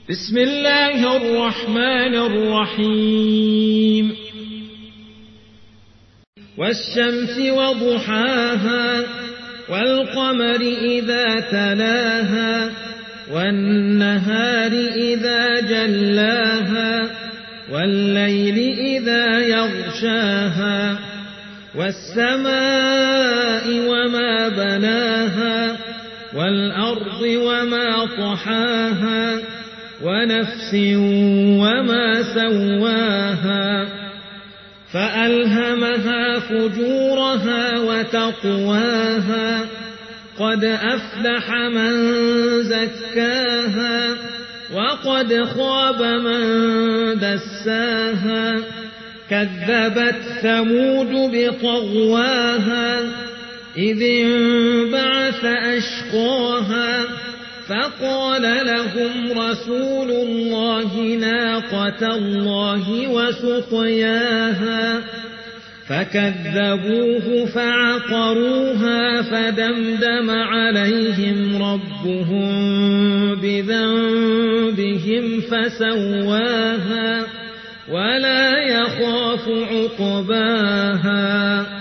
بسم الله الرحمن الرحيم والشمس وضحاها والقمر إذا تلاها والنهار إذا جلاها والليل إذا يغشاها والسماء وما بناها والأرض وما طحاها ونفس وما سواها فألهمها فجورها وتقواها قد أفلح من زكاها وقد خاب من دساها كذبت ثمود بطغواها إذ انبعث أشقاها فقال لهم رسول الله ناقة الله وسقياها فكذبوه فعقروها فدمدم عليهم ربهم بذنبهم فسواها ولا يخاف عقباها.